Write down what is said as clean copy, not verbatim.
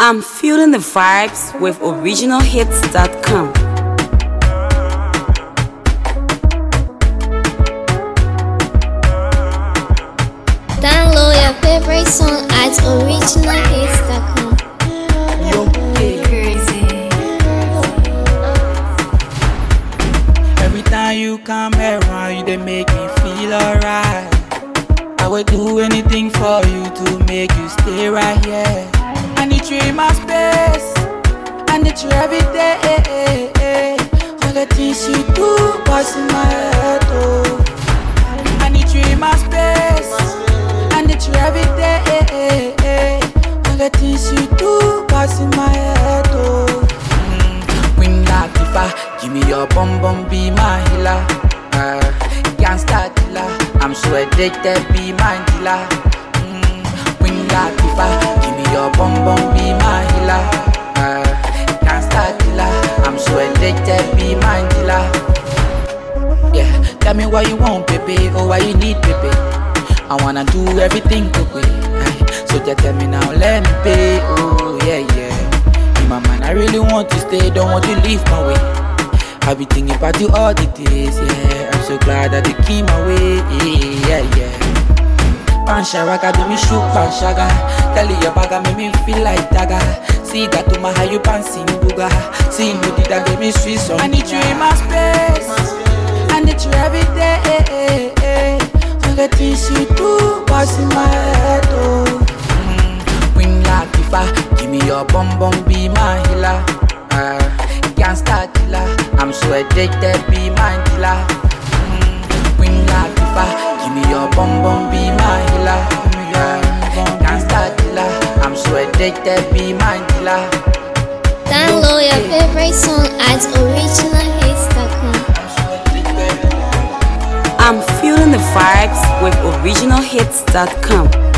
I'm feeling the vibes with originalhits.com. Download your favorite song at originalhits.com. Yo, Crazy. every time you come around, you they make me feel alright. I would do anything for you to make you stay right here. I need you in my space, I need you every day. All the things you do, what's in my head, oh. I need you in my space, I need you every day. All the things you do, what's in my head, oh. Queen Latifah, give me your bum bum, be my healer. Gangsta killer, I'm so addicted, be my dealer. Queen Latifah, give me your bum bum, be my healer. Gangsta killer, I'm so addicted, be my dealer. Yeah, tell me what you want, baby, or what you need, baby. I wanna do everything quickly. So just tell me now, let me pay. Oh yeah, yeah. In my mind, I really want to stay, don't want to leave my way. I be thinking about you all the days, yeah. I'm so glad that you came my way, yeah, yeah. Pansharaka do me shoot panshaga. Tell you your baga make me feel like daga. See that to my high you pansing buga. See no did that give me sweet song. I need you in my space, I need you every day. All the things you do, what's in my head, oh. Queen Latifah, give me your bum bum, be my healer. Gangsta killer, I'm so addicted, be my dealer. Queen Latifah, give me your bum bum, be my healer. Gangsta killer, I'm so addicted, be my dealer. Download your favorite song at originalhits.com. I'm feeling the vibes with originalhits.com.